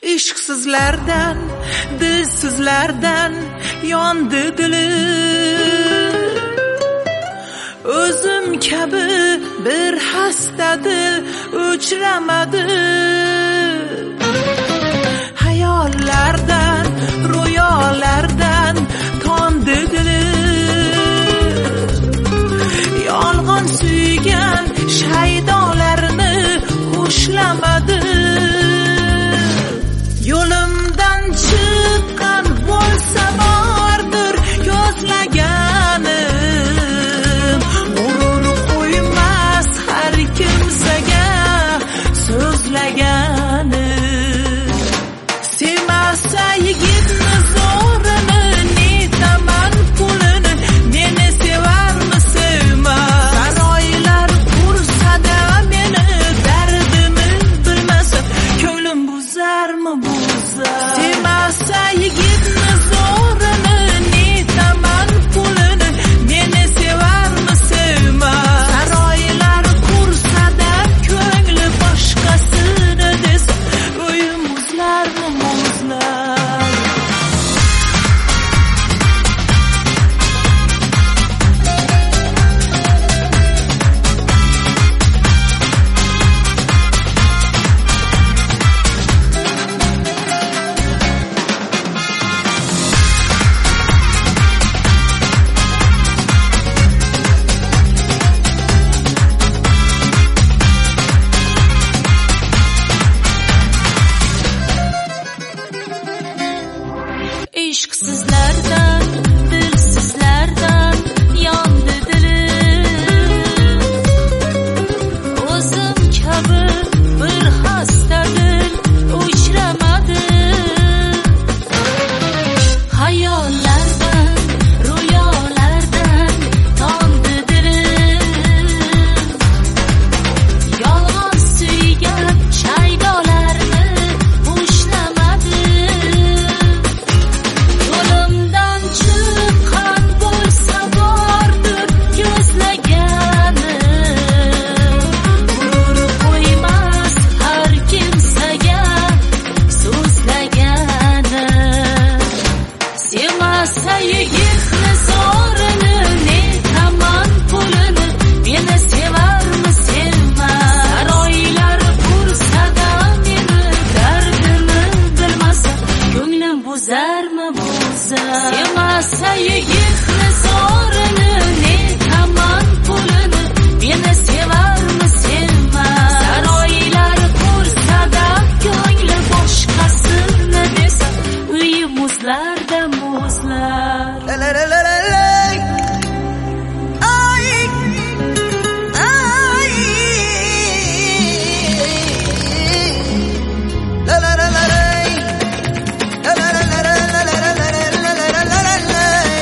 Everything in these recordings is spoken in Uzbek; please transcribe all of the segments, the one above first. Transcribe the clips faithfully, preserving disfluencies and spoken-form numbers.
İşqsizlardan, dilsizlardan yondi dilim. O'zim kabi bir xasta dil uchramadi. Hayollardan, ro'yolardan tondi dilim. Yolg'on suygan shaydolarni xushlamadi. Yo'limdan chiqqan bo'lsa bordir ko'zlaganim. G'urur qo'ymas har kimsaga so'zlaganim. Sevmasa yigitni zo'rini, netaman pulini, meni sevarmi sevmas. Saroylar qursa-da meni dardimni bilmasa, ko'nglim buzarmi buzar. Sevmasa yigitni zo'rini, netaman pulini, meni sevarmi sevmas. Saroylar qursa-da ko'ngli boshqasini desa, o'yim buzlarmi buzlar. İşqsizlardan, dilsizlardan yondi dilim. O'zim kabi bir xasta dil uchramadi. Hayollardan, ro'yolardan tondi dilim. Yolg'on suygan shaydolarni xushlamadi. Yo'limdan chiqqan bo'lsa bordir ko'zlaganim. G'urur qo'ymas har kimsaga so'zlaganim. Sevmasa yigitni zo'rini, netaman pulini, meni sevarmi sevmas. Saroylar qursa-da meni dardimni bilmasa, ko'nglim buzarmi buzar. Sevmasa yigitni zo'rini, netaman pulini, meni sevarmi sevmas. Saroylar qursa-da ko'ngli boshqasini desa, uyim muzlarda muzlar. La la la la la la. Ay, ay. La la la la la. La la la la la la la la la la la la la la.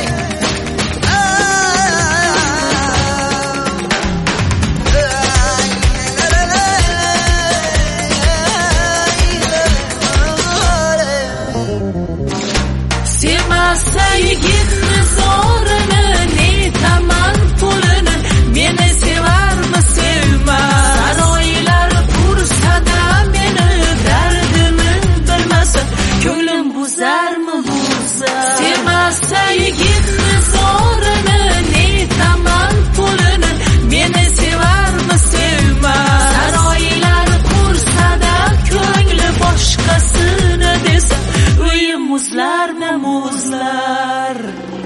Sevmasa yigitni zo'rini, netaman pulini, meni sevarmi sevmas. Saroylar qursa-da meni dardimni bilmasa, ko'nglim buzarmi buzar. Sevmasa yigitni zo'rini, netaman pulini, meni sevarmi sevmas. Saroylar qursa-da ko'ngli boshqasini desa, uyim muzlarmi muzlar.